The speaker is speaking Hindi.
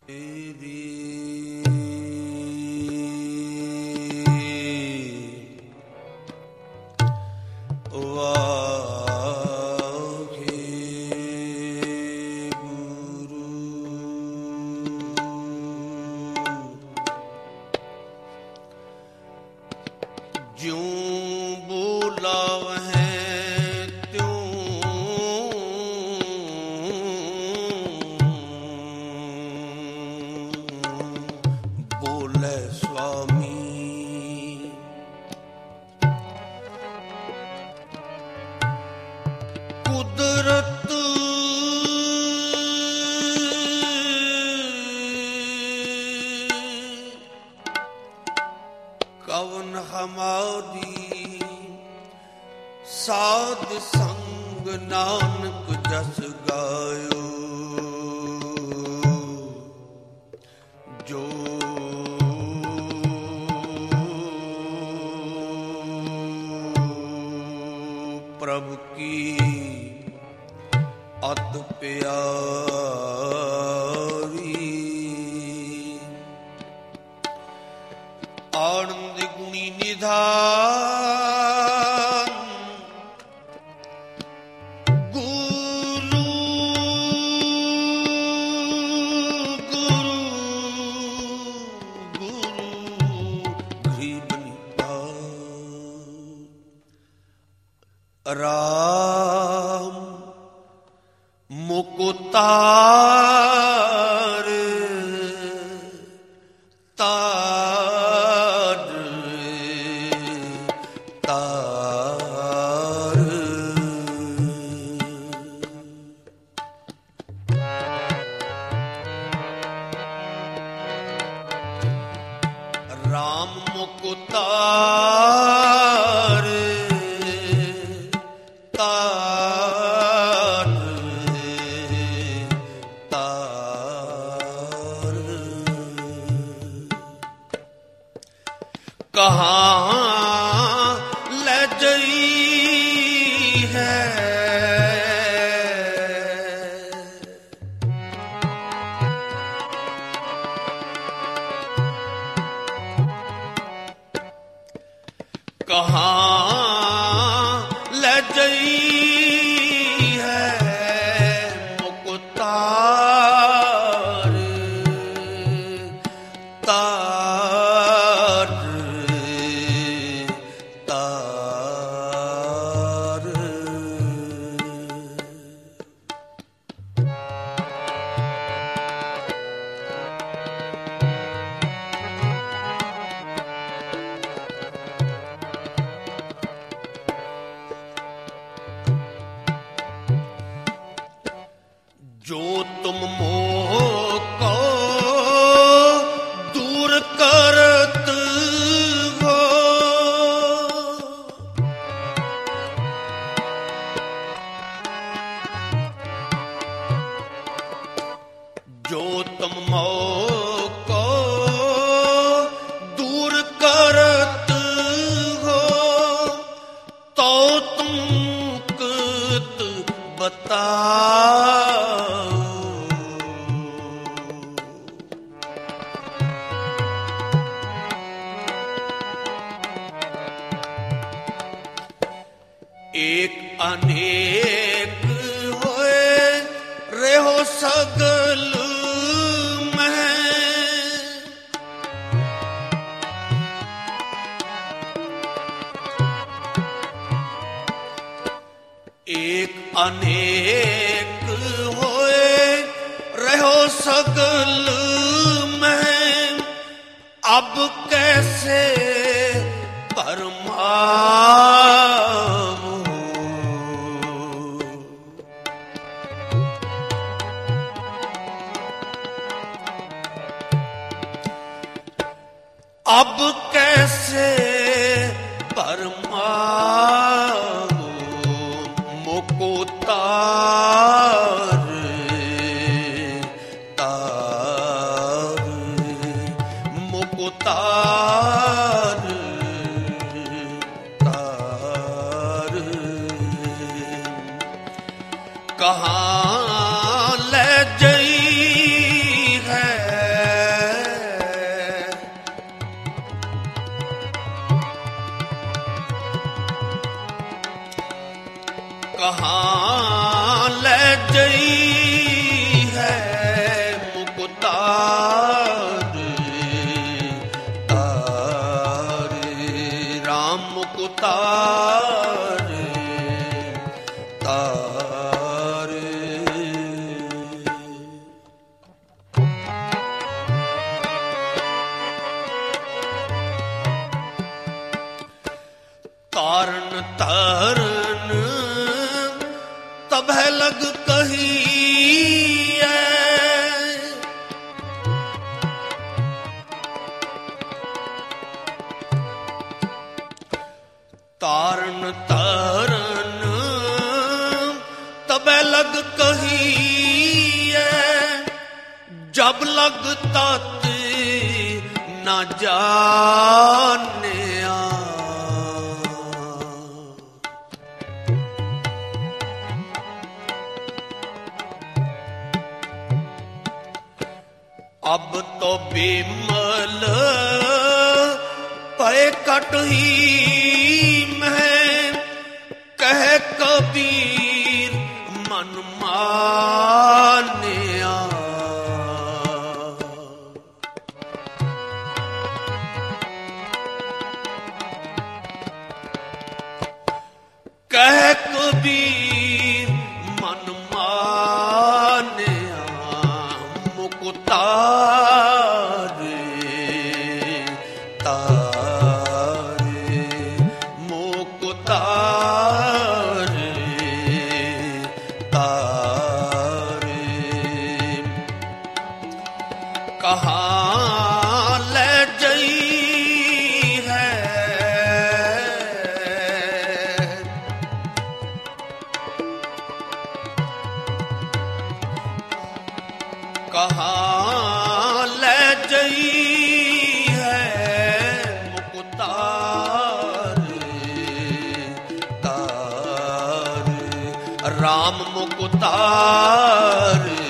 साध संग नानक जस गायो, जो प्रभु की अत प्यारी। आनंद गुणी निधान गुरु गुरु गुरु गरीब निपान। राम मुकुतार तार तार। राम मुकुतार तार तार। कहाँ ले जई है कहाँ ले जई है मुकुतार तार तार। जो तुम मोह को दूर करत हो, जो तुम मोह को दूर करत हो, तो तुम कत बताओ। एक अनेक होए रहो सगल में, एक अनेक होए रहो सगल में, अब कैसे परमावो। अब कैसे परमावो। मुकुतार तार मुकुतार तार। कहाँ ले जई है जब लगता ते न जाने अब तो बिमल पे कटही में कह कबीर मन मानिया कह कबीर मन मानिया मुकुतारे तारे मुकुतारे तारे कहाँ ले जई है कहाँ ले जई है मुकुतारे तारे राम मुकुतारे